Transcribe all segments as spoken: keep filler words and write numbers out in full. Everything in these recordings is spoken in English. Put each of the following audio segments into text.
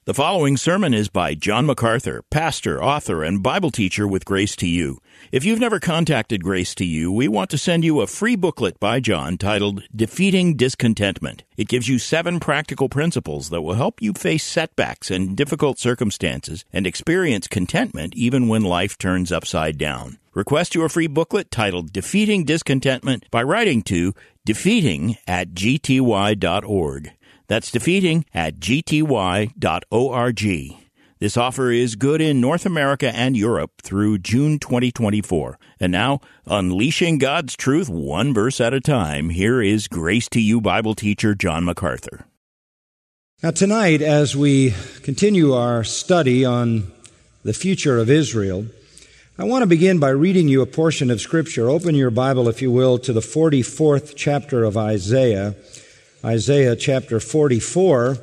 The following sermon is by John MacArthur, pastor, author, and Bible teacher with Grace to You. If you've never contacted Grace to You, we want to send you a free booklet by John titled Defeating Discontentment. It gives you seven practical principles that will help you face setbacks and difficult circumstances and experience contentment even when life turns upside down. Request your free booklet titled Defeating Discontentment by writing to defeating at g t y dot org. That's defeating at g t y dot org. This offer is good in North America and Europe through June twenty twenty-four. And now, unleashing God's truth one verse at a time, here is Grace to You Bible teacher John MacArthur. Now tonight, as we continue our study on the future of Israel, I want to begin by reading you a portion of Scripture. Open your Bible, if you will, to the forty-fourth chapter of Isaiah. Isaiah chapter forty-four,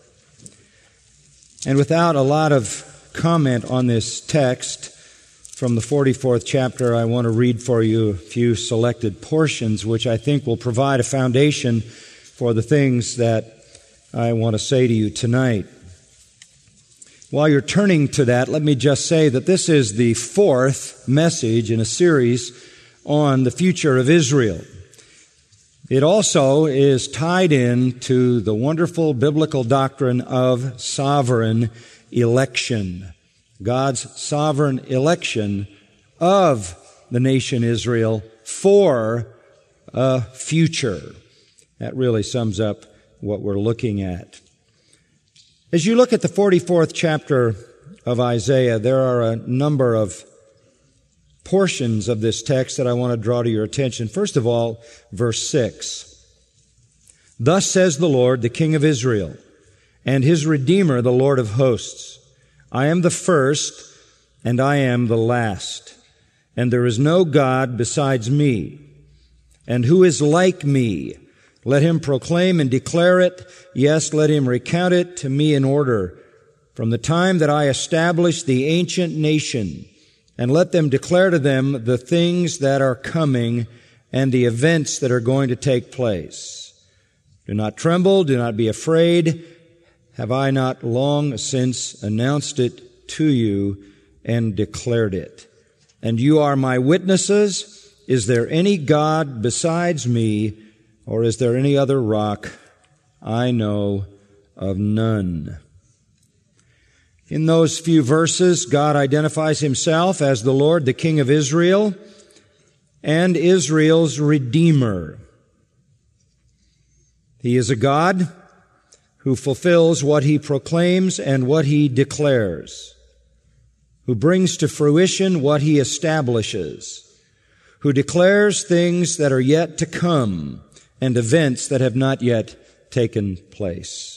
and without a lot of comment on this text from the forty-fourth chapter, I want to read for you a few selected portions which I think will provide a foundation for the things that I want to say to you tonight. While you're turning to that, let me just say that this is the fourth message in a series on the future of Israel. It also is tied in to the wonderful biblical doctrine of sovereign election. God's sovereign election of the nation Israel for a future. That really sums up what we're looking at. As you look at the forty-fourth chapter of Isaiah, there are a number of portions of this text that I want to draw to your attention. First of all, verse six. Thus says the Lord, the King of Israel, and His Redeemer, the Lord of hosts, I am the first, and I am the last, and there is no God besides me. And who is like me? Let him proclaim and declare it. Yes, let him recount it to me in order. From the time that I established the ancient nation, and let them declare to them the things that are coming and the events that are going to take place. Do not tremble, do not be afraid. Have I not long since announced it to you and declared it? And you are my witnesses. Is there any God besides me, or is there any other rock? I know of none. In those few verses, God identifies Himself as the Lord, the King of Israel, and Israel's Redeemer. He is a God who fulfills what He proclaims and what He declares, who brings to fruition what He establishes, who declares things that are yet to come and events that have not yet taken place.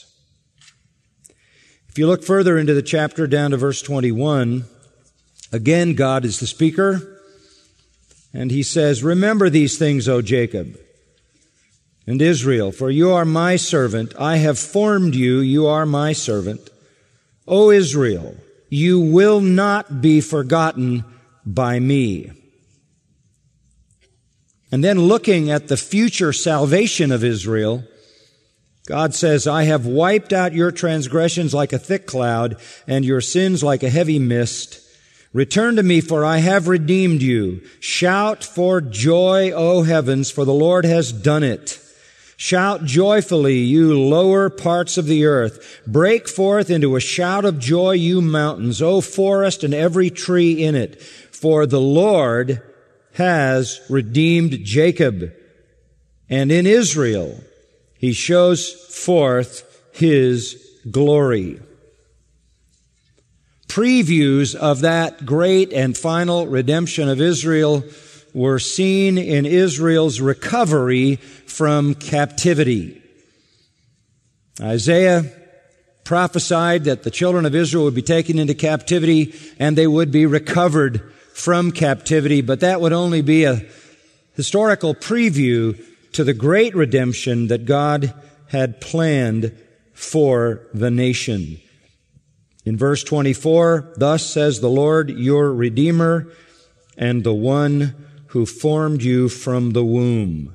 If you look further into the chapter, down to verse twenty-one, again God is the speaker, and He says, Remember these things, O Jacob and Israel, for you are my servant. I have formed you, you are my servant. O Israel, you will not be forgotten by me. And then looking at the future salvation of Israel, God says, I have wiped out your transgressions like a thick cloud, and your sins like a heavy mist. Return to me, for I have redeemed you. Shout for joy, O heavens, for the Lord has done it. Shout joyfully, you lower parts of the earth. Break forth into a shout of joy, you mountains, O forest and every tree in it. For the Lord has redeemed Jacob, and in Israel He shows forth His glory. Previews of that great and final redemption of Israel were seen in Israel's recovery from captivity. Isaiah prophesied that the children of Israel would be taken into captivity and they would be recovered from captivity, but that would only be a historical preview to the great redemption that God had planned for the nation. In verse twenty-four, thus says the Lord, your Redeemer, and the one who formed you from the womb.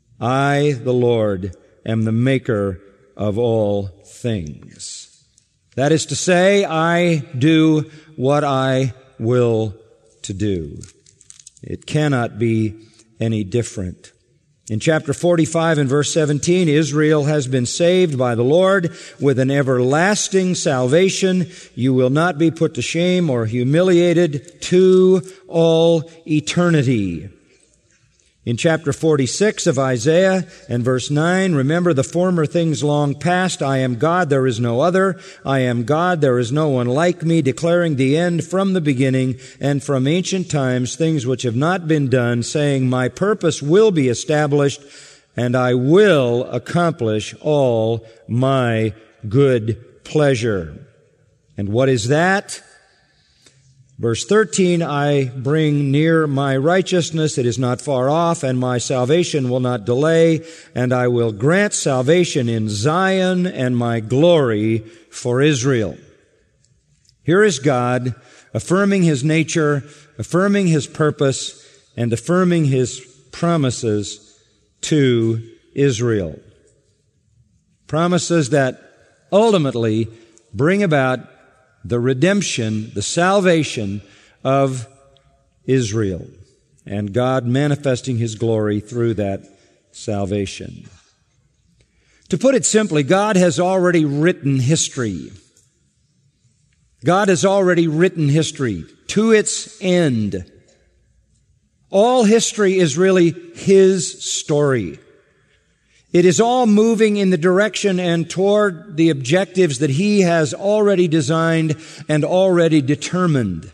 I, the Lord, am the maker of all things. That is to say, I do what I will to do. It cannot be any different. In chapter forty-five and verse seventeen, Israel has been saved by the Lord with an everlasting salvation. You will not be put to shame or humiliated to all eternity. In chapter forty-six of Isaiah and verse nine, remember the former things long past. I am God, there is no other. I am God, there is no one like me, declaring the end from the beginning and from ancient times, things which have not been done, saying, my purpose will be established and I will accomplish all my good pleasure. And what is that? Verse thirteen, I bring near my righteousness, it is not far off, and my salvation will not delay, and I will grant salvation in Zion and my glory for Israel. Here is God affirming His nature, affirming His purpose, and affirming His promises to Israel. Promises that ultimately bring about the redemption, the salvation of Israel, and God manifesting His glory through that salvation. To put it simply, God has already written history. God has already written history to its end. All history is really His story. It is all moving in the direction and toward the objectives that He has already designed and already determined.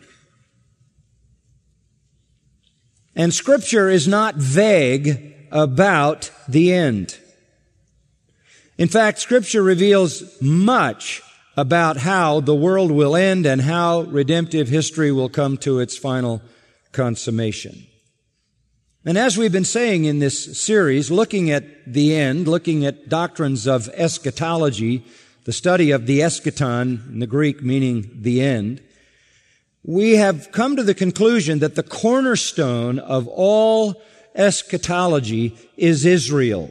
And Scripture is not vague about the end. In fact, Scripture reveals much about how the world will end and how redemptive history will come to its final consummation. And as we've been saying in this series, looking at the end, looking at doctrines of eschatology, the study of the eschaton in the Greek meaning the end, we have come to the conclusion that the cornerstone of all eschatology is Israel.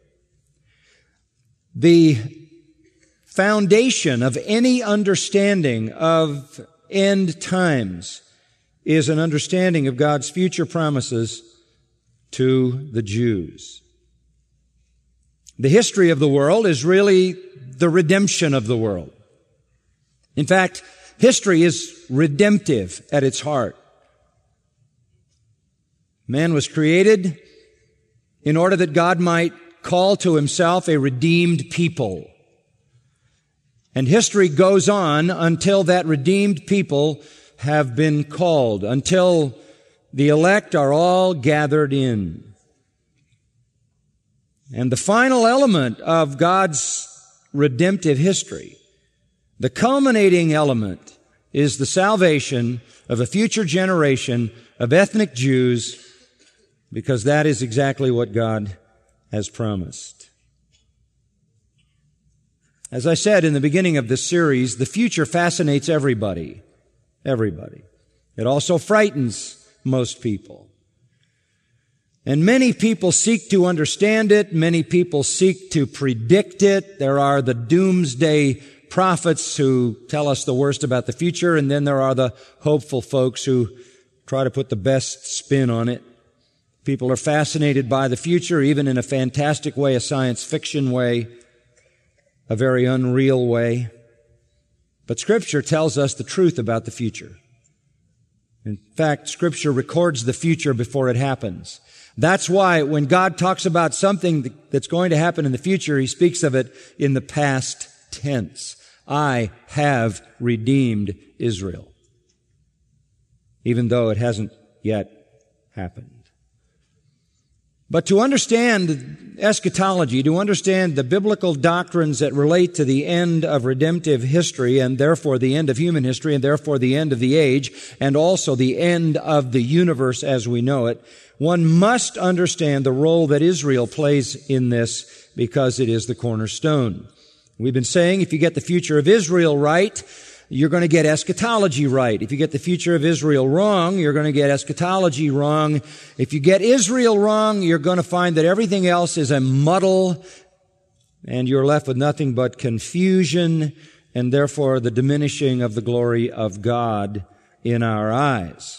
The foundation of any understanding of end times is an understanding of God's future promises to the Jews. The history of the world is really the redemption of the world. In fact, history is redemptive at its heart. Man was created in order that God might call to Himself a redeemed people. And history goes on until that redeemed people have been called, until the elect are all gathered in. And the final element of God's redemptive history, the culminating element, is the salvation of a future generation of ethnic Jews, because that is exactly what God has promised. As I said in the beginning of this series, the future fascinates everybody. Everybody. It also frightens most people. And many people seek to understand it. Many people seek to predict it. There are the doomsday prophets who tell us the worst about the future, and then there are the hopeful folks who try to put the best spin on it. People are fascinated by the future, even in a fantastic way, a science fiction way, a very unreal way. But Scripture tells us the truth about the future. In fact, Scripture records the future before it happens. That's why when God talks about something that's going to happen in the future, He speaks of it in the past tense. I have redeemed Israel, even though it hasn't yet happened. But to understand eschatology, to understand the biblical doctrines that relate to the end of redemptive history, and therefore the end of human history, and therefore the end of the age, and also the end of the universe as we know it, one must understand the role that Israel plays in this, because it is the cornerstone. We've been saying if you get the future of Israel right, you're going to get eschatology right. If you get the future of Israel wrong, you're going to get eschatology wrong. If you get Israel wrong, you're going to find that everything else is a muddle, and you're left with nothing but confusion and therefore the diminishing of the glory of God in our eyes.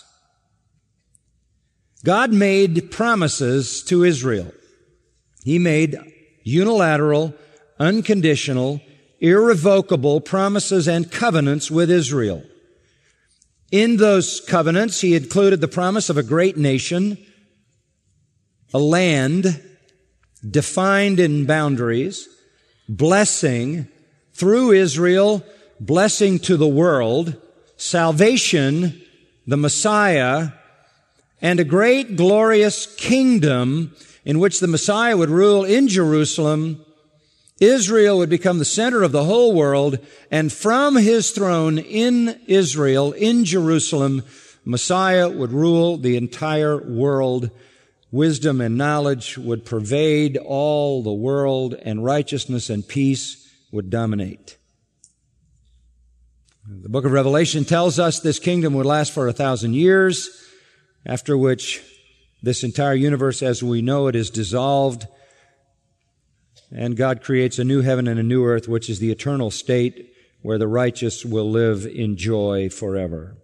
God made promises to Israel. He made unilateral, unconditional, irrevocable promises and covenants with Israel. In those covenants, He included the promise of a great nation, a land defined in boundaries, blessing through Israel, blessing to the world, salvation, the Messiah, and a great glorious kingdom in which the Messiah would rule in Jerusalem. Israel would become the center of the whole world, and from His throne in Israel, in Jerusalem, Messiah would rule the entire world. Wisdom and knowledge would pervade all the world, and righteousness and peace would dominate. The book of Revelation tells us this kingdom would last for a thousand years, after which this entire universe as we know it is dissolved, and God creates a new heaven and a new earth, which is the eternal state where the righteous will live in joy forever.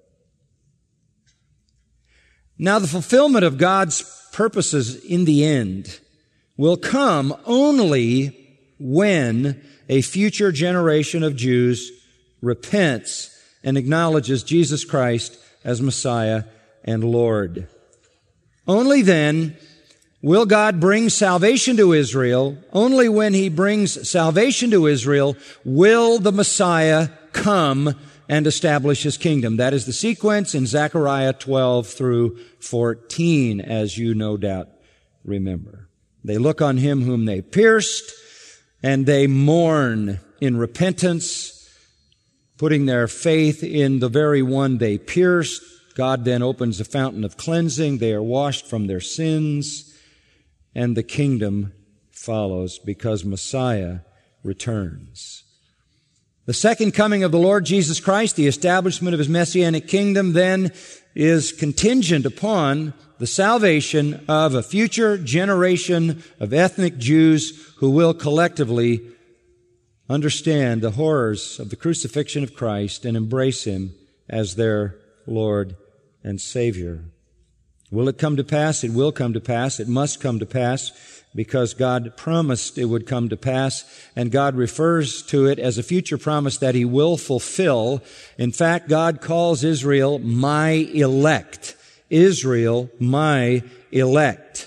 Now, the fulfillment of God's purposes in the end will come only when a future generation of Jews repents and acknowledges Jesus Christ as Messiah and Lord. Only then will God bring salvation to Israel. Only when He brings salvation to Israel will the Messiah come and establish His kingdom. That is the sequence in Zechariah twelve through fourteen, as you no doubt remember. They look on Him whom they pierced, and they mourn in repentance, putting their faith in the very one they pierced. God then opens a fountain of cleansing. They are washed from their sins, and the kingdom follows because Messiah returns. The second coming of the Lord Jesus Christ, the establishment of His messianic kingdom, then is contingent upon the salvation of a future generation of ethnic Jews who will collectively understand the horrors of the crucifixion of Christ and embrace Him as their Lord and Savior. Will it come to pass? It will come to pass. It must come to pass because God promised it would come to pass, and God refers to it as a future promise that He will fulfill. In fact, God calls Israel my elect. Israel, my elect.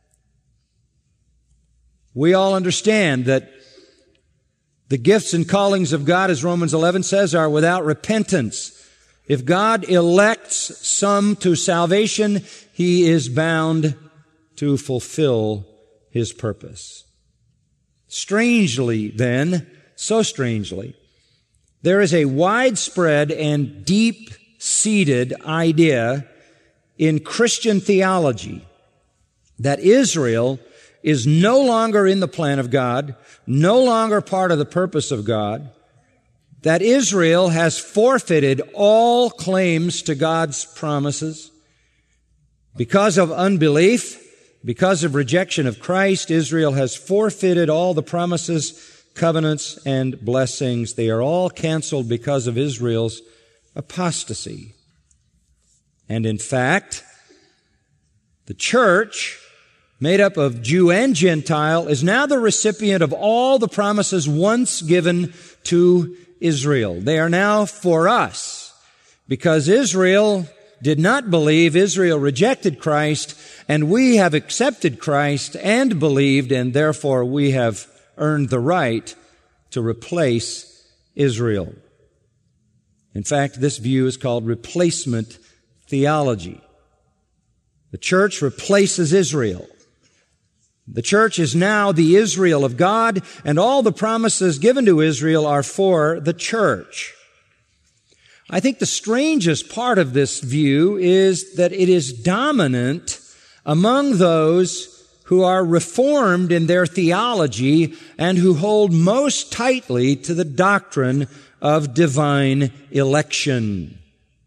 We all understand that the gifts and callings of God, as Romans eleven says, are without repentance. If God elects some to salvation, He is bound to fulfill His purpose. Strangely, then, so strangely, there is a widespread and deep-seated idea in Christian theology that Israel is no longer in the plan of God, no longer part of the purpose of God, that Israel has forfeited all claims to God's promises. Because of unbelief, because of rejection of Christ, Israel has forfeited all the promises, covenants, and blessings. They are all canceled because of Israel's apostasy. And in fact, the church, made up of Jew and Gentile, is now the recipient of all the promises once given to Israel. They are now for us because Israel did not believe, Israel rejected Christ, and we have accepted Christ and believed, and therefore we have earned the right to replace Israel. In fact, this view is called replacement theology. The church replaces Israel. The church is now the Israel of God, and all the promises given to Israel are for the church. I think the strangest part of this view is that it is dominant among those who are reformed in their theology and who hold most tightly to the doctrine of divine election.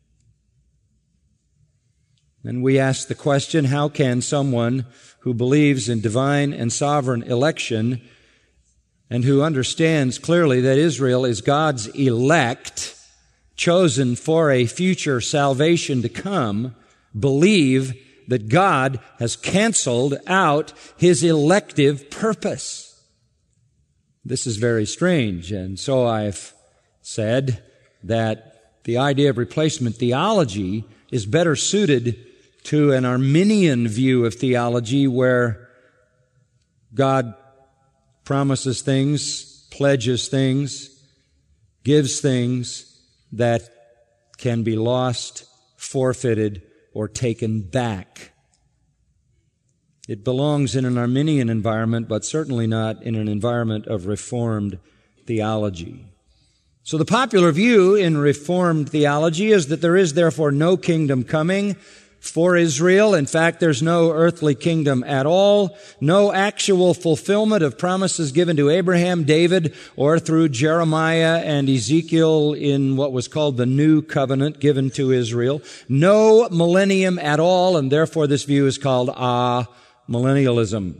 And we ask the question, how can someone who believes in divine and sovereign election and who understands clearly that Israel is God's elect, chosen for a future salvation to come, believe that God has canceled out His elective purpose. This is very strange, and so I've said that the idea of replacement theology is better suited to an Arminian view of theology where God promises things, pledges things, gives things that can be lost, forfeited, or taken back. It belongs in an Arminian environment, but certainly not in an environment of Reformed theology. So the popular view in Reformed theology is that there is therefore no kingdom coming for Israel. In fact, there's no earthly kingdom at all, no actual fulfillment of promises given to Abraham, David, or through Jeremiah and Ezekiel in what was called the New Covenant given to Israel. No millennium at all, and therefore this view is called amillennialism.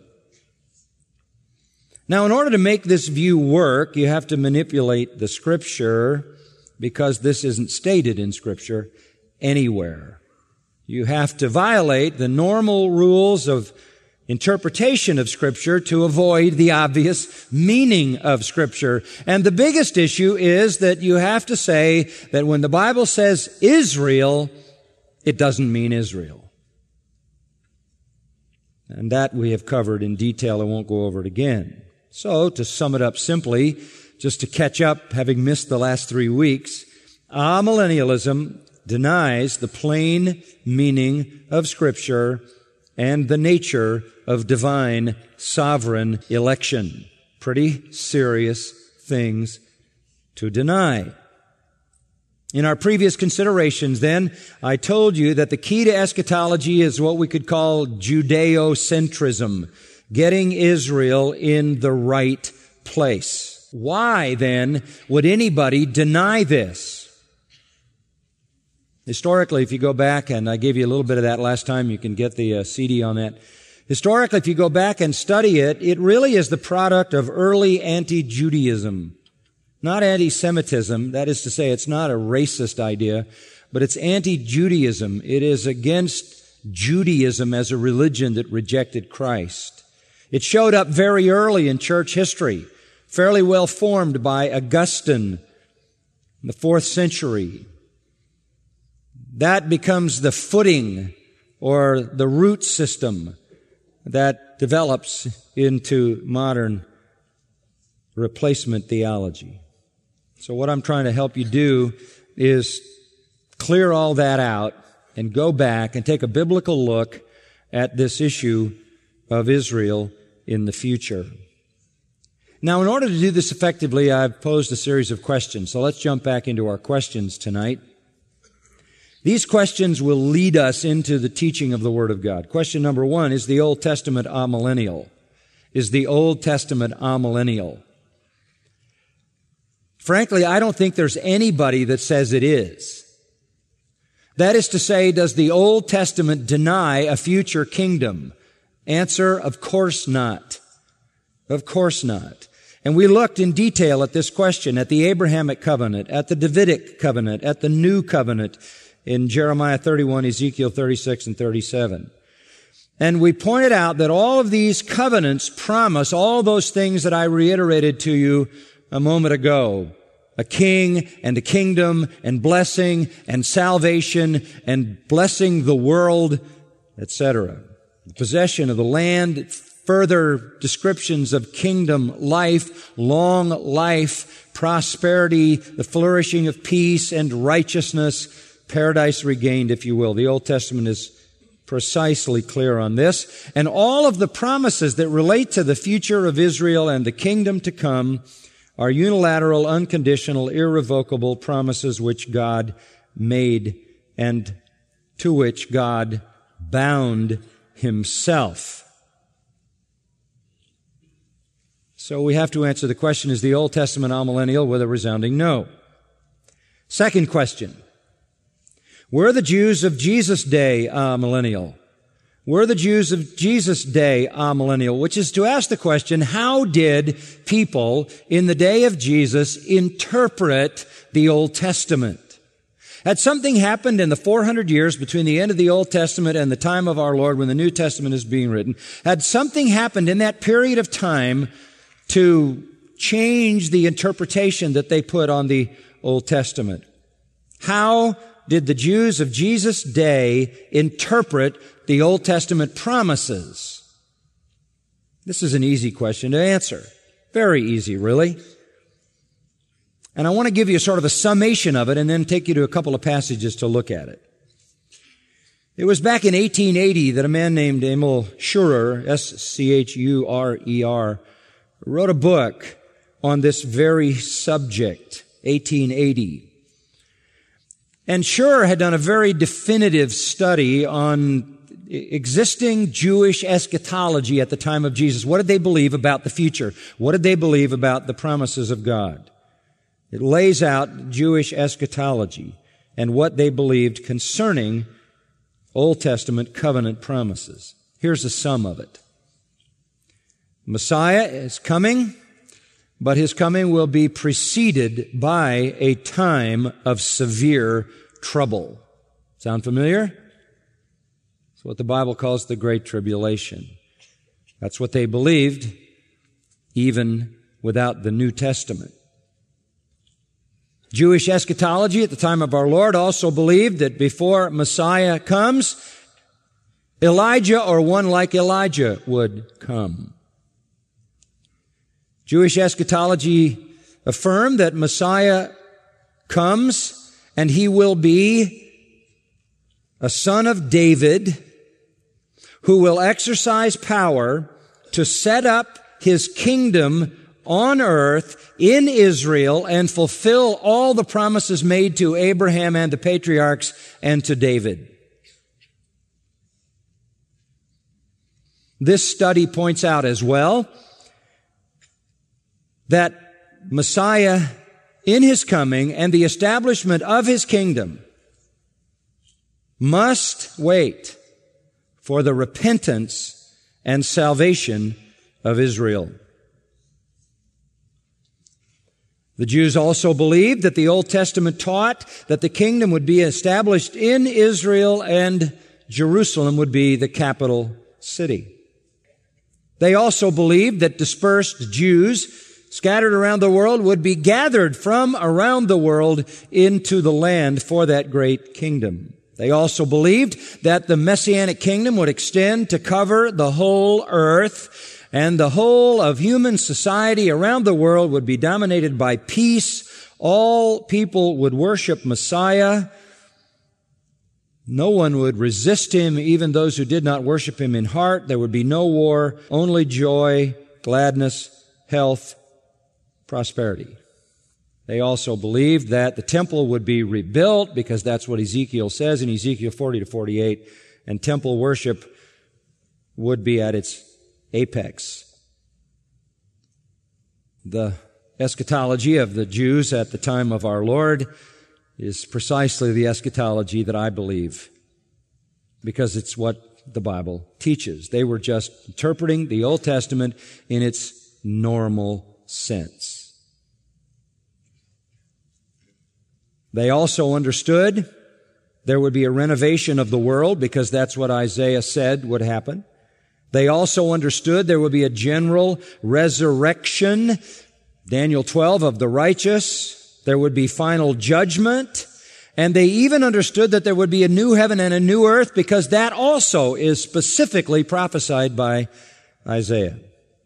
Now, in order to make this view work, you have to manipulate the Scripture because this isn't stated in Scripture anywhere. You have to violate the normal rules of interpretation of Scripture to avoid the obvious meaning of Scripture. And the biggest issue is that you have to say that when the Bible says Israel, it doesn't mean Israel. And that we have covered in detail. I won't go over it again. So, to sum it up simply, just to catch up, having missed the last three weeks, amillennialism denies the plain meaning of Scripture and the nature of divine sovereign election. Pretty serious things to deny. In our previous considerations, then, I told you that the key to eschatology is what we could call Judeo-centrism, getting Israel in the right place. Why, then, would anybody deny this? Historically, if you go back, and I gave you a little bit of that last time, you can get the uh, C D on that. Historically, if you go back and study it, it really is the product of early anti-Judaism. Not anti-Semitism, that is to say, it's not a racist idea, but it's anti-Judaism. It is against Judaism as a religion that rejected Christ. It showed up very early in church history, fairly well formed by Augustine in the fourth century. That becomes the footing or the root system that develops into modern replacement theology. So what I'm trying to help you do is clear all that out and go back and take a biblical look at this issue of Israel in the future. Now, in order to do this effectively, I've posed a series of questions. So let's jump back into our questions tonight. These questions will lead us into the teaching of the Word of God. Question number one, is the Old Testament amillennial? Is the Old Testament amillennial? Frankly, I don't think there's anybody that says it is. That is to say, does the Old Testament deny a future kingdom? Answer, of course not. Of course not. And we looked in detail at this question, at the Abrahamic covenant, at the Davidic covenant, at the New Covenant in Jeremiah thirty-one, Ezekiel thirty-six, and thirty-seven. And we pointed out that all of these covenants promise all those things that I reiterated to you a moment ago. A king and a kingdom and blessing and salvation and blessing the world, et cetera. Possession of the land, further descriptions of kingdom life, long life, prosperity, the flourishing of peace and righteousness, paradise regained, if you will. The Old Testament is precisely clear on this. And all of the promises that relate to the future of Israel and the kingdom to come are unilateral, unconditional, irrevocable promises which God made and to which God bound Himself. So we have to answer the question, is the Old Testament amillennial, with a resounding no. Second question, were the Jews of Jesus' day amillennial? were the Jews of Jesus' day amillennial, which is to ask the question, how did people in the day of Jesus interpret the Old Testament? Had something happened in the four hundred years between the end of the Old Testament and the time of our Lord when the New Testament is being written? Had something happened in that period of time to change the interpretation that they put on the Old Testament? How did the Jews of Jesus' day interpret the Old Testament promises? This is an easy question to answer. Very easy, really. And I want to give you sort of a summation of it and then take you to a couple of passages to look at it. It was back in eighteen eighty that a man named Emil Schurer, S C H U R E R, wrote a book on this very subject, eighteen eighty. And Schurer had done a very definitive study on existing Jewish eschatology at the time of Jesus. What did they believe about the future? What did they believe about the promises of God? It lays out Jewish eschatology and what they believed concerning Old Testament covenant promises. Here's a sum of it. Messiah is coming, but His coming will be preceded by a time of severe trouble. Sound familiar? It's what the Bible calls the Great Tribulation. That's what they believed, even without the New Testament. Jewish eschatology at the time of our Lord also believed that before Messiah comes, Elijah or one like Elijah would come. Jewish eschatology affirmed that Messiah comes and He will be a son of David who will exercise power to set up His kingdom on earth in Israel and fulfill all the promises made to Abraham and the patriarchs and to David. This study points out as well that Messiah in His coming and the establishment of His kingdom must wait for the repentance and salvation of Israel. The Jews also believed that the Old Testament taught that the kingdom would be established in Israel and Jerusalem would be the capital city. They also believed that dispersed Jews scattered around the world would be gathered from around the world into the land for that great kingdom. They also believed that the Messianic kingdom would extend to cover the whole earth, and the whole of human society around the world would be dominated by peace. All people would worship Messiah. No one would resist Him, even those who did not worship Him in heart. There would be no war, only joy, gladness, health, prosperity. They also believed that the temple would be rebuilt because that's what Ezekiel says in Ezekiel forty to forty-eight, and temple worship would be at its apex. The eschatology of the Jews at the time of our Lord is precisely the eschatology that I believe, because it's what the Bible teaches. They were just interpreting the Old Testament in its normal sense. They also understood there would be a renovation of the world because that's what Isaiah said would happen. They also understood there would be a general resurrection, Daniel twelve, of the righteous. There would be final judgment. And they even understood that there would be a new heaven and a new earth because that also is specifically prophesied by Isaiah.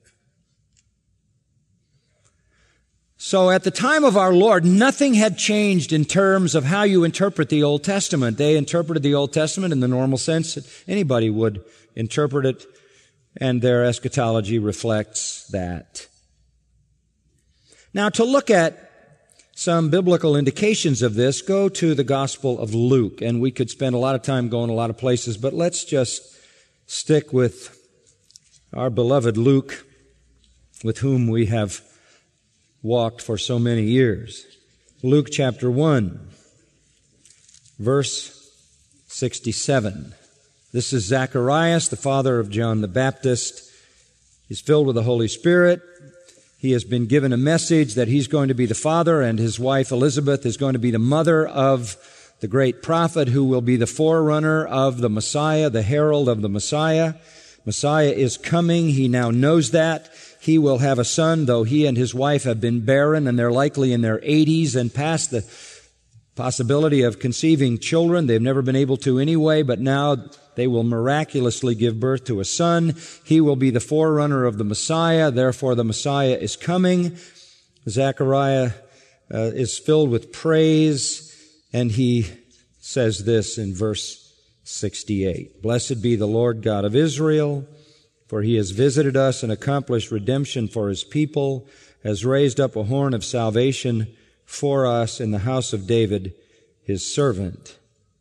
So at the time of our Lord, nothing had changed in terms of how you interpret the Old Testament. They interpreted the Old Testament in the normal sense that anybody would interpret it, and their eschatology reflects that. Now, to look at some biblical indications of this, go to the Gospel of Luke, and we could spend a lot of time going a lot of places, but let's just stick with our beloved Luke, with whom we have walked for so many years. Luke chapter one, verse sixty-seven. This is Zacharias, the father of John the Baptist. He's filled with the Holy Spirit. He has been given a message that he's going to be the father, and his wife Elizabeth is going to be the mother of the great prophet who will be the forerunner of the Messiah, the herald of the Messiah. Messiah is coming. He now knows that. He will have a son, though he and his wife have been barren, and they're likely in their eighties and past the possibility of conceiving children. They've never been able to anyway, but now they will miraculously give birth to a son. He will be the forerunner of the Messiah. Therefore, the Messiah is coming. Zechariah uh, is filled with praise, and he says this in verse sixty-eight. Blessed be the Lord God of Israel, for he has visited us and accomplished redemption for his people, has raised up a horn of salvation for us in the house of David, his servant.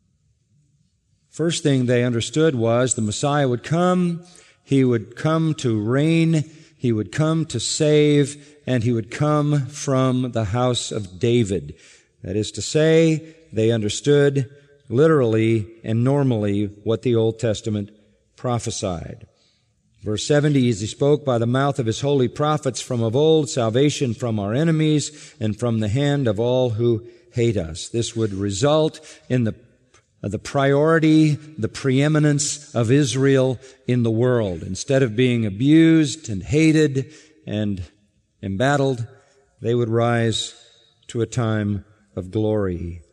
First thing they understood was the Messiah would come, he would come to reign, he would come to save, and he would come from the house of David. That is to say, they understood literally and normally what the Old Testament prophesied. Verse seventy, as he spoke by the mouth of his holy prophets from of old, salvation from our enemies and from the hand of all who hate us. This would result in the the priority, the preeminence of Israel in the world. Instead of being abused and hated and embattled, they would rise to a time of glory.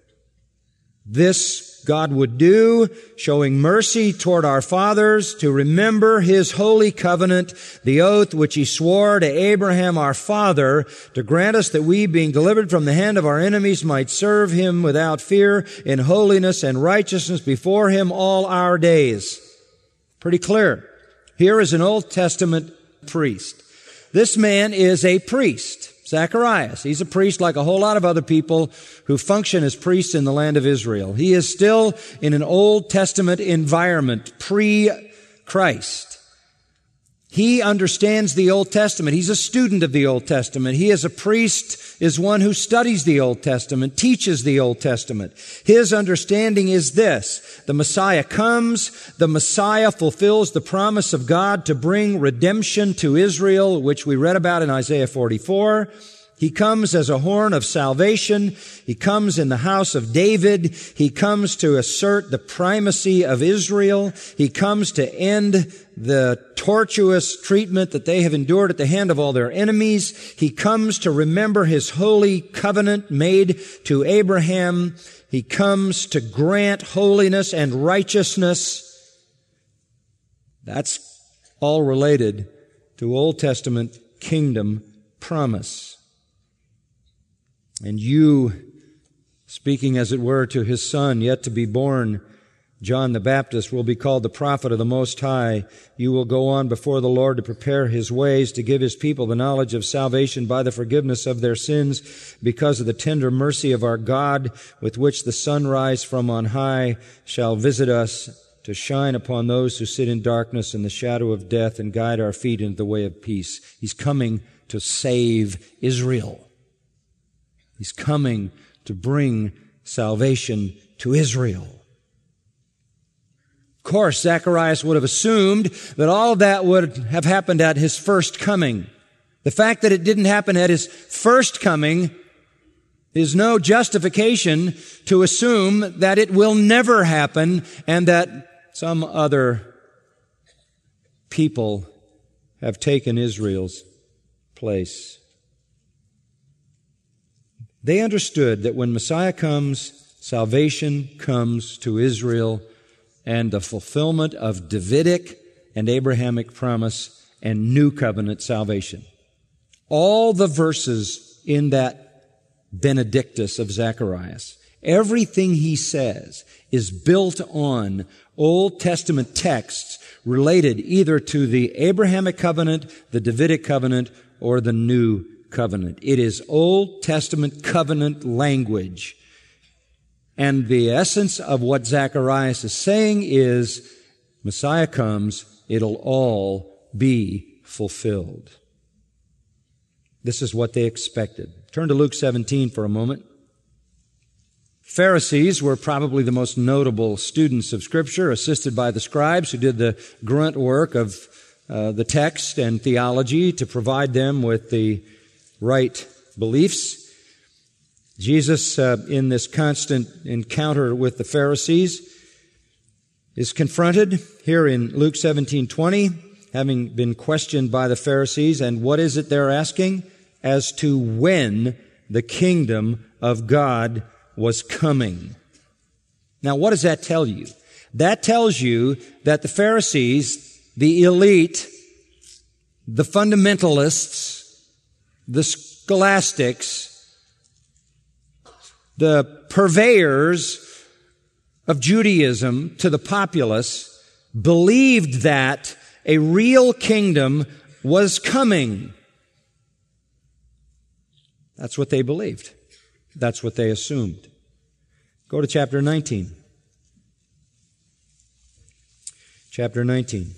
This God would do, showing mercy toward our fathers, to remember his holy covenant, the oath which he swore to Abraham our father, to grant us that we, being delivered from the hand of our enemies, might serve him without fear in holiness and righteousness before him all our days. Pretty clear. Here is an Old Testament priest. This man is a priest. Zacharias. He's a priest like a whole lot of other people who function as priests in the land of Israel. He is still in an Old Testament environment, pre-Christ. He understands the Old Testament. He's a student of the Old Testament. He as a priest is one who studies the Old Testament, teaches the Old Testament. His understanding is this: the Messiah comes, the Messiah fulfills the promise of God to bring redemption to Israel, which we read about in Isaiah forty-four. He comes as a horn of salvation. He comes in the house of David. He comes to assert the primacy of Israel. He comes to end the tortuous treatment that they have endured at the hand of all their enemies. He comes to remember his holy covenant made to Abraham. He comes to grant holiness and righteousness. That's all related to Old Testament kingdom promise. And you, speaking as it were to his son yet to be born, John the Baptist, will be called the prophet of the Most High. You will go on before the Lord to prepare his ways, to give his people the knowledge of salvation by the forgiveness of their sins, because of the tender mercy of our God, with which the sunrise from on high shall visit us, to shine upon those who sit in darkness and the shadow of death, and guide our feet into the way of peace. He's coming to save Israel. He's coming to bring salvation to Israel. Of course, Zacharias would have assumed that all of that would have happened at his first coming. The fact that it didn't happen at his first coming is no justification to assume that it will never happen and that some other people have taken Israel's place. They understood that when Messiah comes, salvation comes to Israel, and the fulfillment of Davidic and Abrahamic promise and new covenant salvation. All the verses in that Benedictus of Zacharias, everything he says is built on Old Testament texts related either to the Abrahamic covenant, the Davidic covenant, or the new covenant. It is Old Testament covenant language. And the essence of what Zacharias is saying is, Messiah comes, it'll all be fulfilled. This is what they expected. Turn to Luke seventeen for a moment. Pharisees were probably the most notable students of Scripture, assisted by the scribes who did the grunt work of uh, the text and theology to provide them with the right beliefs. Jesus, uh, in this constant encounter with the Pharisees, is confronted here in Luke seventeen twenty, having been questioned by the Pharisees, and what is it they're asking? As to when the kingdom of God was coming. Now, what does that tell you? That tells you that the Pharisees, the elite, the fundamentalists, the scholastics, the purveyors of Judaism to the populace believed that a real kingdom was coming. That's what they believed. That's what they assumed. Go to chapter nineteen. Chapter nineteen.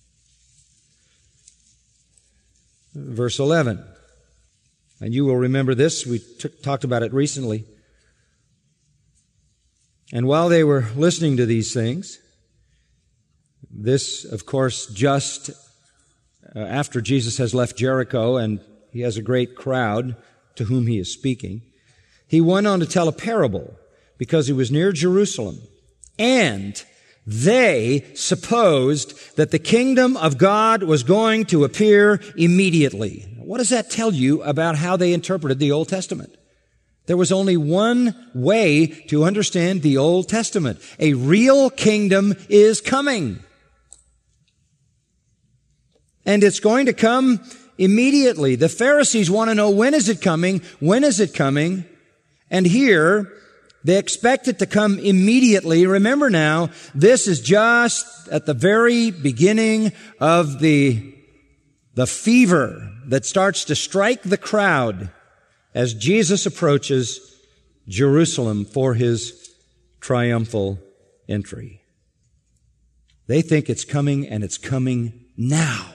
Verse eleven. And you will remember this. We t- talked about it recently. And while they were listening to these things, this, of course, just uh, after Jesus has left Jericho and he has a great crowd to whom he is speaking, he went on to tell a parable because he was near Jerusalem. And they supposed that the kingdom of God was going to appear immediately. What does that tell you about how they interpreted the Old Testament? There was only one way to understand the Old Testament. A real kingdom is coming. And it's going to come immediately. The Pharisees want to know, when is it coming? When is it coming? And here, they expect it to come immediately. Remember now, this is just at the very beginning of the, the fever that starts to strike the crowd as Jesus approaches Jerusalem for his triumphal entry. They think it's coming, and it's coming now.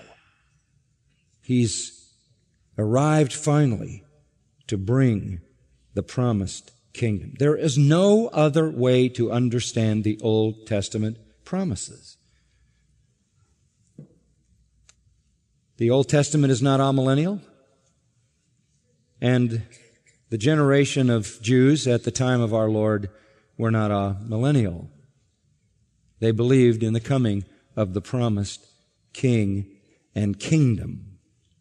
He's arrived finally to bring the promised kingdom. There is no other way to understand the Old Testament promises. The Old Testament is not amillennial. And the generation of Jews at the time of our Lord were not amillennial. They believed in the coming of the promised king and kingdom.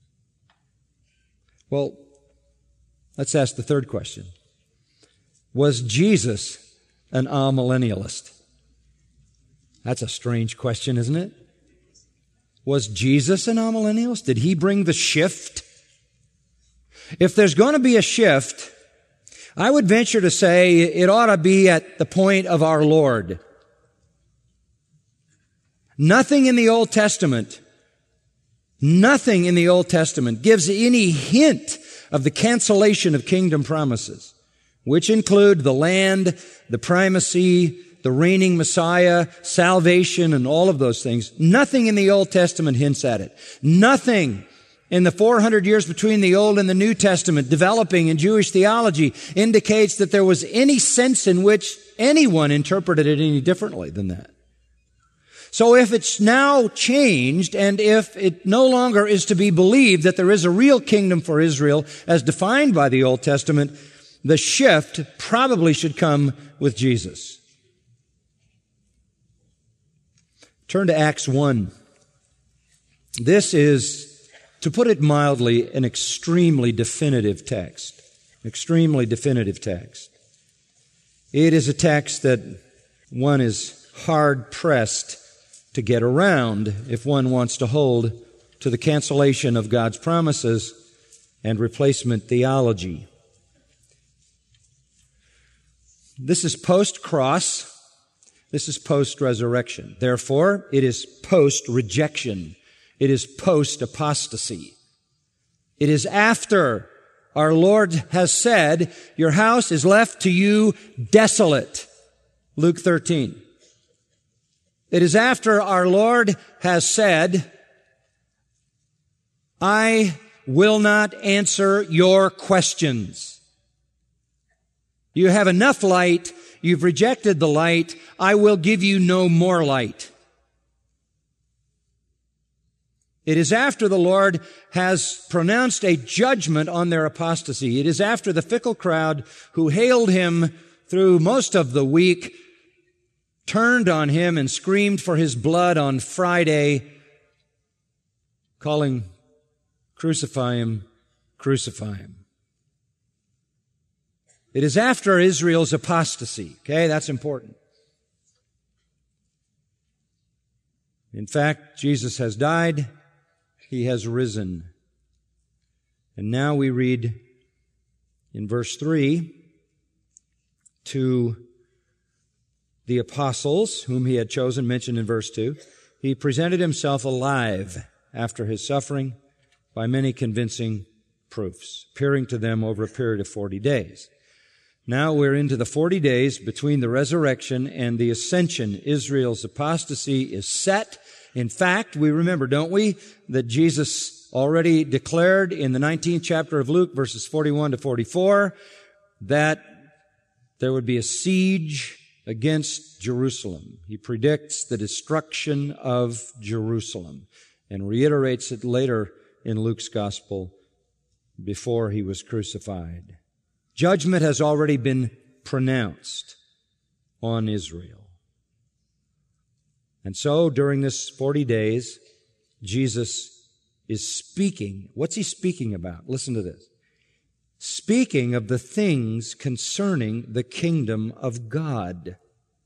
Well, let's ask the third question. Was Jesus an amillennialist? That's a strange question, isn't it? Was Jesus an amillennialist? Did he bring the shift? If there's going to be a shift, I would venture to say it ought to be at the point of our Lord. Nothing in the Old Testament, nothing in the Old Testament gives any hint of the cancellation of kingdom promises, which include the land, the primacy, the reigning Messiah, salvation, and all of those things. Nothing in the Old Testament hints at it. Nothing in the four hundred years between the Old and the New Testament developing in Jewish theology indicates that there was any sense in which anyone interpreted it any differently than that. So if it's now changed, and if it no longer is to be believed that there is a real kingdom for Israel as defined by the Old Testament, the shift probably should come with Jesus. Turn to Acts one. This is, to put it mildly, an extremely definitive text. Extremely definitive text. It is a text that one is hard-pressed to get around if one wants to hold to the cancellation of God's promises and replacement theology. This is post-cross. This is post-resurrection. Therefore, it is post-rejection. It is post-apostasy. It is after our Lord has said, your house is left to you desolate. Luke thirteen. It is after our Lord has said, I will not answer your questions. You have enough light You've rejected the light. I will give you no more light. It is after the Lord has pronounced a judgment on their apostasy. It is after the fickle crowd who hailed him through most of the week turned on him and screamed for his blood on Friday, calling, "Crucify him, crucify him." It is after Israel's apostasy. Okay, that's important. In fact, Jesus has died. He has risen. And now we read in verse three to the apostles whom he had chosen, mentioned in verse two. He presented himself alive after his suffering by many convincing proofs, appearing to them over a period of forty days. Now we're into the forty days between the resurrection and the ascension. Israel's apostasy is set. In fact, we remember, don't we, that Jesus already declared in the nineteenth chapter of Luke, verses forty-one to forty-four, that there would be a siege against Jerusalem. He predicts the destruction of Jerusalem and reiterates it later in Luke's gospel before he was crucified. Judgment has already been pronounced on Israel. And so during this forty days, Jesus is speaking. What's he speaking about? Listen to this. Speaking of the things concerning the kingdom of God.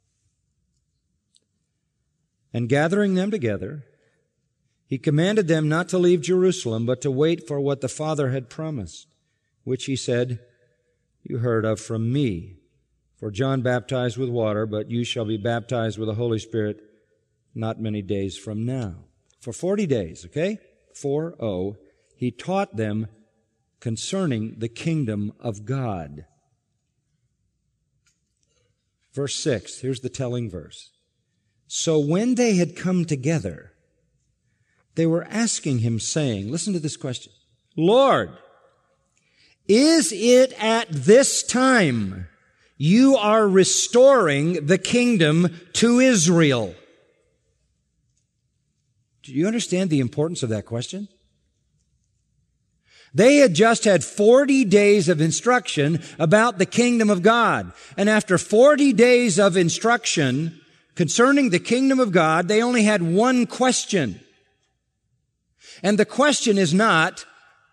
And gathering them together, he commanded them not to leave Jerusalem, but to wait for what the Father had promised, which he said, "You heard of from me. For John baptized with water, but you shall be baptized with the Holy Spirit not many days from now." For forty days, okay? Four oh, he taught them concerning the kingdom of God. Verse six, here's the telling verse. So when they had come together, they were asking him, saying, listen to this question, "Lord, is it at this time you are restoring the kingdom to Israel?" Do you understand the importance of that question? They had just had forty days of instruction about the kingdom of God. And after forty days of instruction concerning the kingdom of God, they only had one question. And the question is not,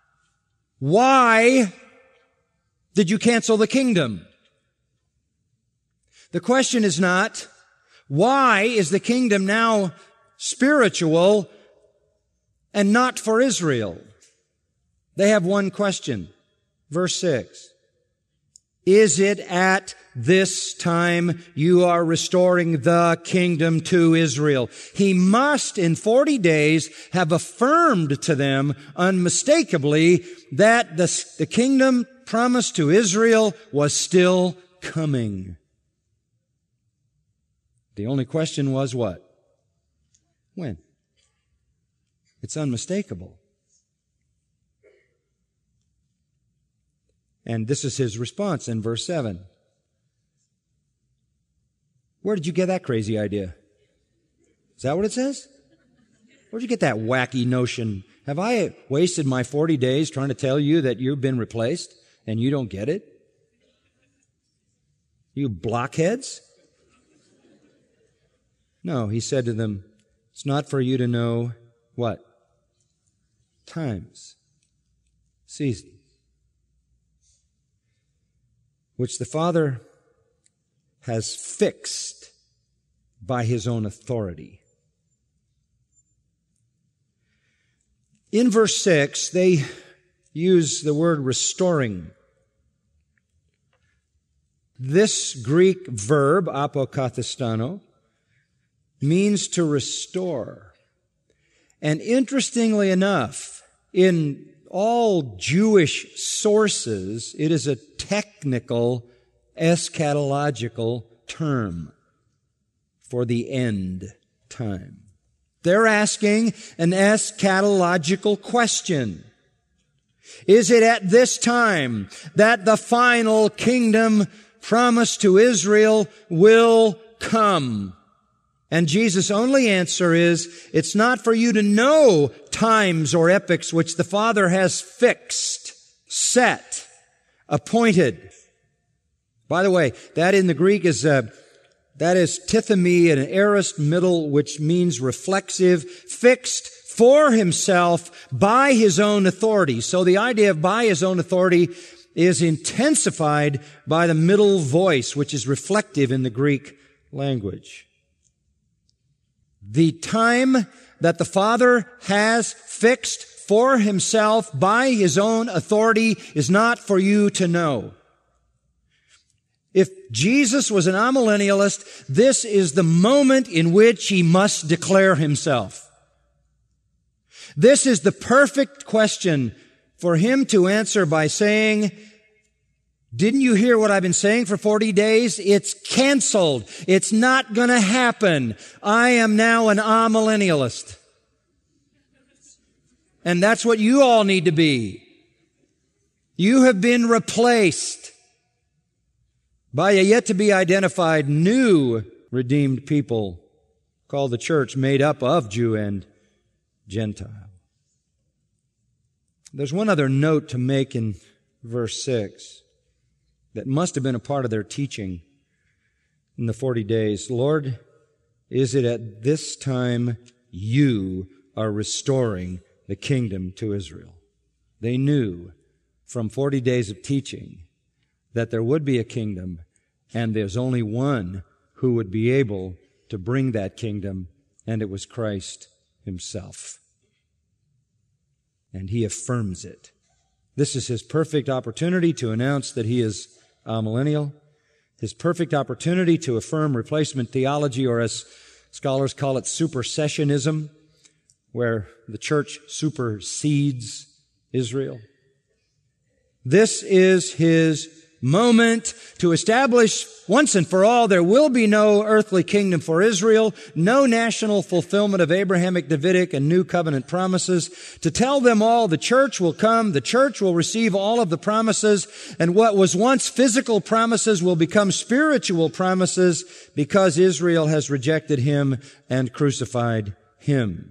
why did you cancel the kingdom? The question is not, why is the kingdom now spiritual and not for Israel? They have one question. Verse six. Is it at this time you are restoring the kingdom to Israel? He must in forty days have affirmed to them unmistakably that the, the kingdom promised to Israel was still coming. The only question was what? When? It's unmistakable. And this is his response in verse seven. Where did you get that crazy idea? Is that what it says? Where did you get that wacky notion? Have I wasted my forty days trying to tell you that you've been replaced and you don't get it? You blockheads? No, he said to them, it's not for you to know what? Times, seasons, which the Father has fixed by his own authority. In verse six, they use the word restoring. This Greek verb, apokathistano, means to restore. And interestingly enough, in all Jewish sources, it is a technical, eschatological term for the end time. They're asking an eschatological question. Is it at this time that the final kingdom promised to Israel will come. And Jesus' only answer is, it's not for you to know times or epochs which the Father has fixed, set, appointed. By the way, that in the Greek is, uh, that is tithemi, an aorist middle, which means reflexive, fixed for himself by his own authority. So the idea of by his own authority is intensified by the middle voice, which is reflective in the Greek language. The time that the Father has fixed for himself by his own authority is not for you to know. If Jesus was an amillennialist, this is the moment in which he must declare himself. This is the perfect question for him to answer by saying, didn't you hear what I've been saying for forty days? It's canceled. It's not going to happen. I am now an amillennialist. And that's what you all need to be. You have been replaced by a yet-to-be-identified new redeemed people called the church, made up of Jew and Gentile. There's one other note to make in verse six that must have been a part of their teaching in the forty days. Lord, is it at this time you are restoring the kingdom to Israel? They knew from forty days of teaching that there would be a kingdom, and there's only one who would be able to bring that kingdom, and it was Christ himself. And he affirms it. This is his perfect opportunity to announce that he is amillennial, his perfect opportunity to affirm replacement theology, or as scholars call it, supersessionism, where the church supersedes Israel. This is his moment to establish once and for all there will be no earthly kingdom for Israel, no national fulfillment of Abrahamic, Davidic, and New Covenant promises, to tell them all the church will come, the church will receive all of the promises, and what was once physical promises will become spiritual promises because Israel has rejected him and crucified him.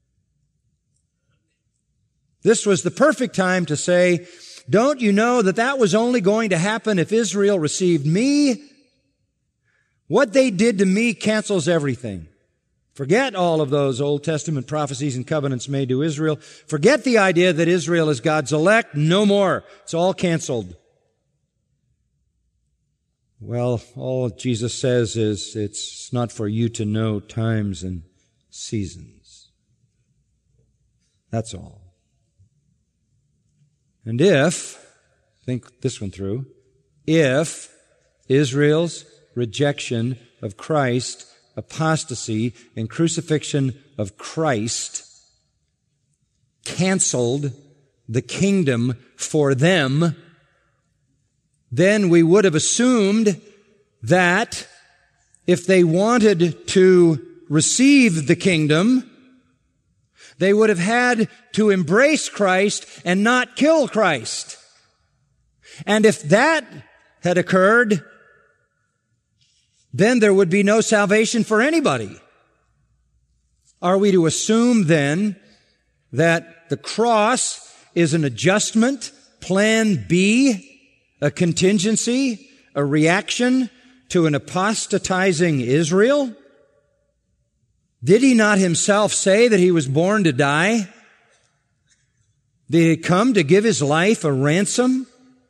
This was the perfect time to say, don't you know that that was only going to happen if Israel received me? What they did to me cancels everything. Forget all of those Old Testament prophecies and covenants made to Israel. Forget the idea that Israel is God's elect. No more. It's all canceled. Well, all Jesus says is it's not for you to know times and seasons. That's all. And if, think this one through, if Israel's rejection of Christ, apostasy, and crucifixion of Christ canceled the kingdom for them, then we would have assumed that if they wanted to receive the kingdom, they would have had to embrace Christ and not kill Christ. And if that had occurred, then there would be no salvation for anybody. Are we to assume then that the cross is an adjustment, plan B, a contingency, a reaction to an apostatizing Israel? Did he not himself say that he was born to die? Did he come to give his life a ransom?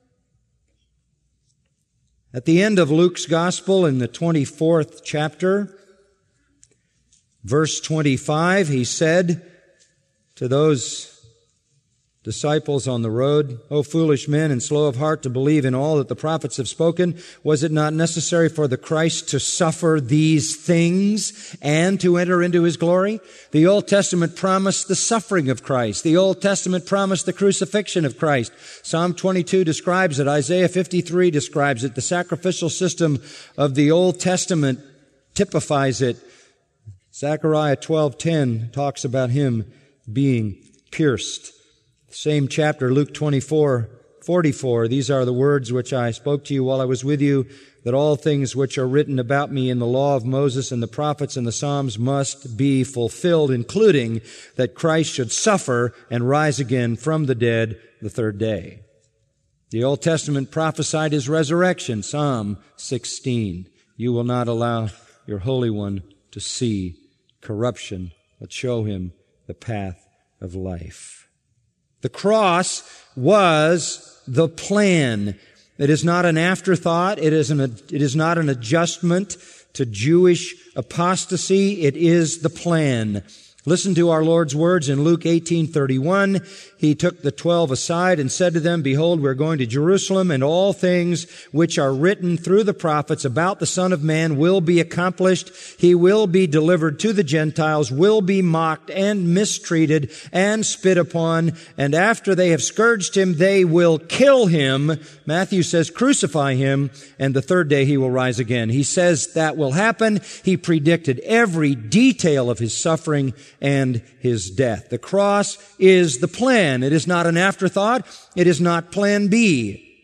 At the end of Luke's Gospel in the twenty-fourth chapter, verse twenty-five, he said to those disciples on the road, O foolish men and slow of heart to believe in all that the prophets have spoken, was it not necessary for the Christ to suffer these things and to enter into his glory? The Old Testament promised the suffering of Christ. The Old Testament promised the crucifixion of Christ. Psalm twenty-two describes it. Isaiah fifty-three describes it. The sacrificial system of the Old Testament typifies it. Zechariah twelve ten talks about him being pierced. Same chapter, Luke twenty-four forty-four, these are the words which I spoke to you while I was with you, that all things which are written about me in the law of Moses and the prophets and the Psalms must be fulfilled, including that Christ should suffer and rise again from the dead the third day. The Old Testament prophesied his resurrection. Psalm sixteen, you will not allow your Holy One to see corruption, but show him the path of life. The cross was the plan. It is not an afterthought. It is, an, it is not an adjustment to Jewish apostasy. It is the plan. Listen to our Lord's words in Luke eighteen thirty-one. He took the twelve aside and said to them, behold, we're going to Jerusalem, and all things which are written through the prophets about the Son of Man will be accomplished. He will be delivered to the Gentiles, will be mocked and mistreated and spit upon, and after they have scourged him, they will kill him. Matthew says, crucify him, and the third day he will rise again. He says that will happen. He predicted every detail of his suffering and his death. The cross is the plan. It is not an afterthought. It is not plan B.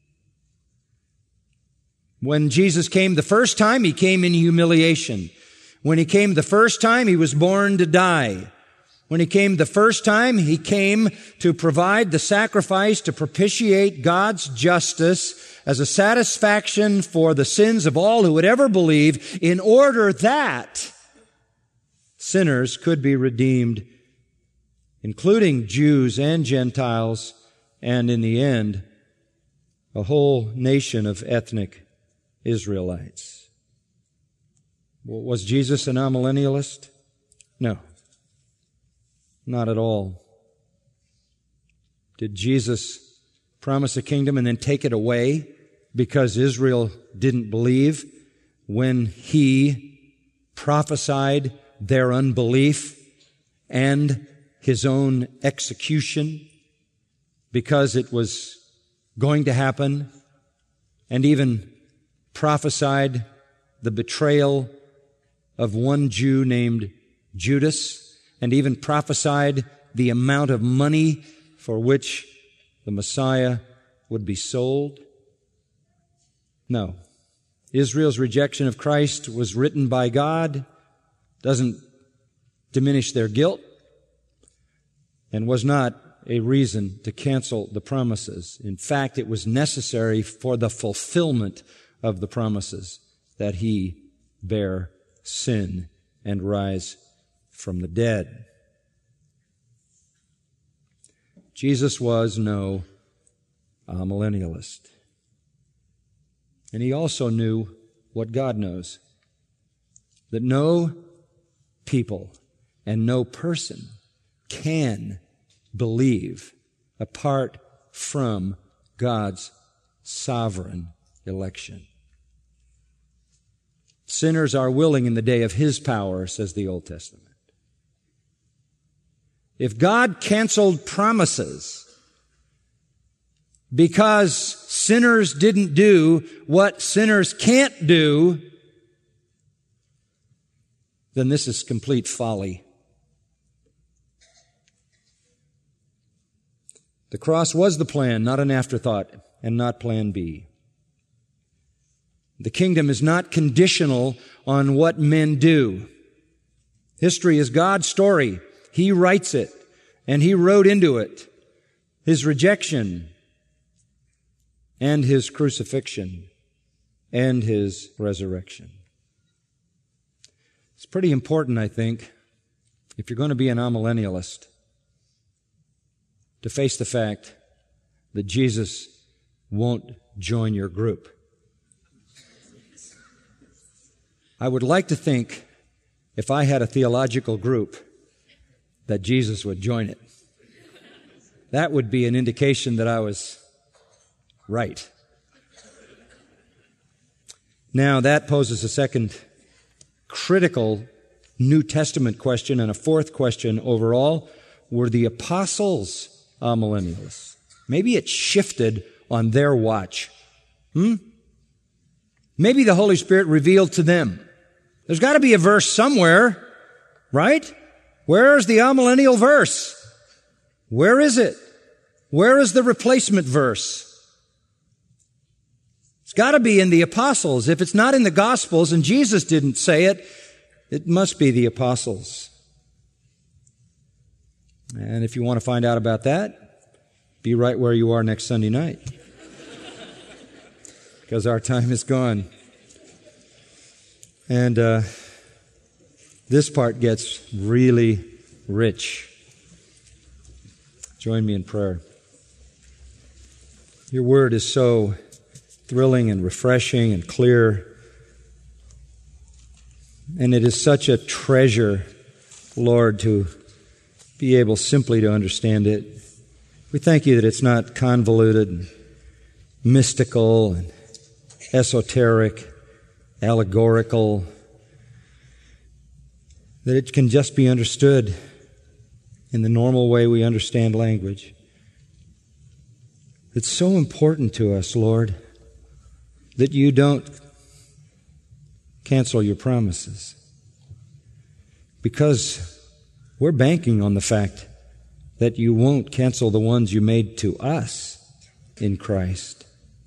When Jesus came the first time, he came in humiliation. When he came the first time, he was born to die. When he came the first time, he came to provide the sacrifice to propitiate God's justice as a satisfaction for the sins of all who would ever believe, in order that sinners could be redeemed, including Jews and Gentiles, and in the end, a whole nation of ethnic Israelites. Was Jesus an amillennialist? No, not at all. Did Jesus promise a kingdom and then take it away because Israel didn't believe when he prophesied their unbelief and his own execution, because it was going to happen, and even prophesied the betrayal of one Jew named Judas, and even prophesied the amount of money for which the Messiah would be sold? No. Israel's rejection of Christ was written by God, doesn't diminish their guilt, and was not a reason to cancel the promises. In fact, it was necessary for the fulfillment of the promises that he bear sin and rise from the dead. Jesus was no amillennialist. And he also knew what God knows, that no people and no person can believe apart from God's sovereign election. Sinners are willing in the day of his power, says the Old Testament. If God canceled promises because sinners didn't do what sinners can't do, then this is complete folly. The cross was the plan, not an afterthought, and not plan B. The kingdom is not conditional on what men do. History is God's story. He writes it, and he wrote into it his rejection and his crucifixion and his resurrection. It's pretty important, I think, if you're going to be an amillennialist, to face the fact that Jesus won't join your group. I would like to think, if I had a theological group, that Jesus would join it. That would be an indication that I was right. Now, that poses a second critical New Testament question, and a fourth question overall. Were the apostles amillennialists? Maybe it shifted on their watch. Hmm? Maybe the Holy Spirit revealed to them. There's got to be a verse somewhere, right? Where's the amillennial verse? Where is it? Where is the replacement verse? It's got to be in the Apostles. If it's not in the Gospels and Jesus didn't say it, it must be the Apostles. And if you want to find out about that, be right where you are next Sunday night. Because our time is gone. And uh, this part gets really rich. Join me in prayer. Your word is so thrilling and refreshing and clear. And it is such a treasure, Lord, to be able simply to understand it. We thank you that it's not convoluted and mystical and esoteric, allegorical, that it can just be understood in the normal way we understand language. It's so important to us, Lord, that you don't cancel your promises, because we're banking on the fact that you won't cancel the ones you made to us in Christ.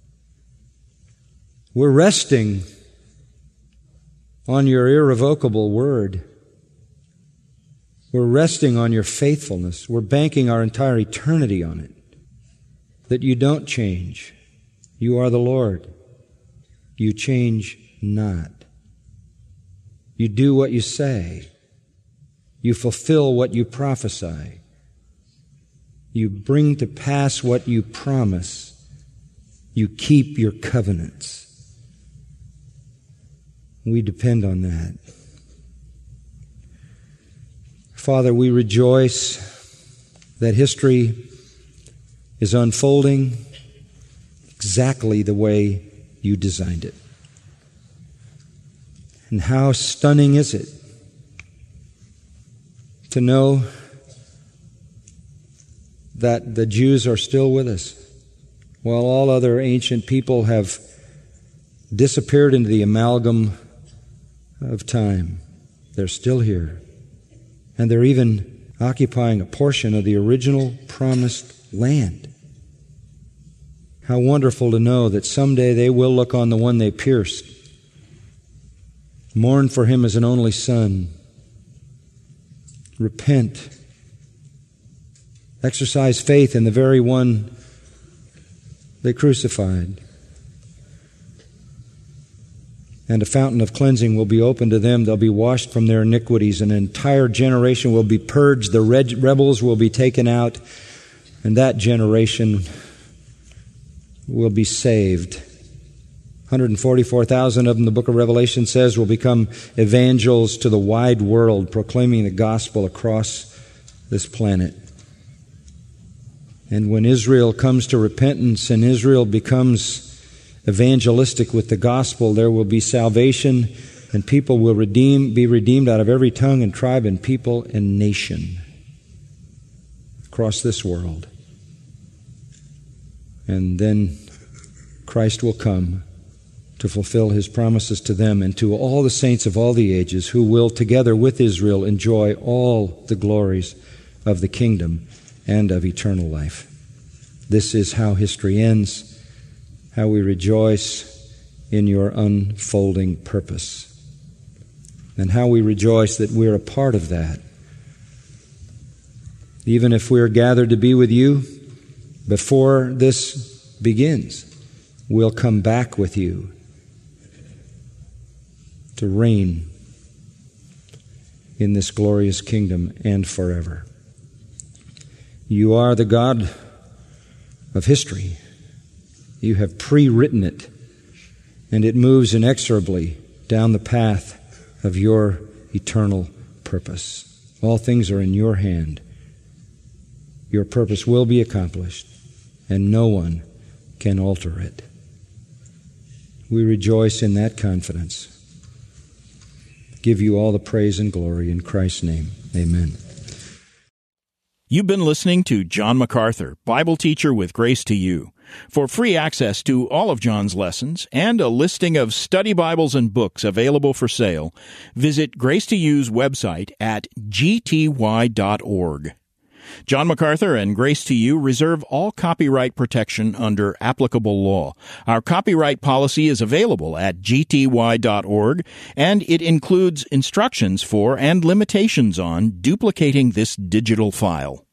We're resting on your irrevocable word. We're resting on your faithfulness. We're banking our entire eternity on it. That you don't change. You are the Lord. You change not. You do what you say. You fulfill what you prophesy. You bring to pass what you promise. You keep your covenants. We depend on that. Father, we rejoice that history is unfolding exactly the way you designed it. And how stunning is it to know that the Jews are still with us, while all other ancient people have disappeared into the amalgam of time. They're still here. And they're even occupying a portion of the original promised land. How wonderful to know that someday they will look on the one they pierced, mourn for him as an only son, repent, exercise faith in the very one they crucified. And a fountain of cleansing will be opened to them. They'll be washed from their iniquities. An entire generation will be purged. The rebels will be taken out. And that generation will be saved. one hundred forty-four thousand of them, the book of Revelation says, will become evangels to the wide world, proclaiming the gospel across this planet. And when Israel comes to repentance and Israel becomes evangelistic with the gospel, there will be salvation, and people will redeem, be redeemed out of every tongue and tribe and people and nation across this world. And then Christ will come to fulfill his promises to them and to all the saints of all the ages, who will, together with Israel, enjoy all the glories of the kingdom and of eternal life. This is how history ends. How we rejoice in your unfolding purpose. And how we rejoice that we're a part of that. Even if we're gathered to be with you before this begins, we'll come back with you to reign in this glorious kingdom and forever. You are the God of history. You have pre-written it, and it moves inexorably down the path of your eternal purpose. All things are in your hand. Your purpose will be accomplished, and no one can alter it. We rejoice in that confidence. Give you all the praise and glory in Christ's name. Amen. You've been listening to John MacArthur, Bible teacher with Grace to You. For free access to all of John's lessons and a listing of study Bibles and books available for sale, visit Grace to You's website at g t y dot org. John MacArthur and Grace to You reserve all copyright protection under applicable law. Our copyright policy is available at g t y dot org, and it includes instructions for and limitations on duplicating this digital file.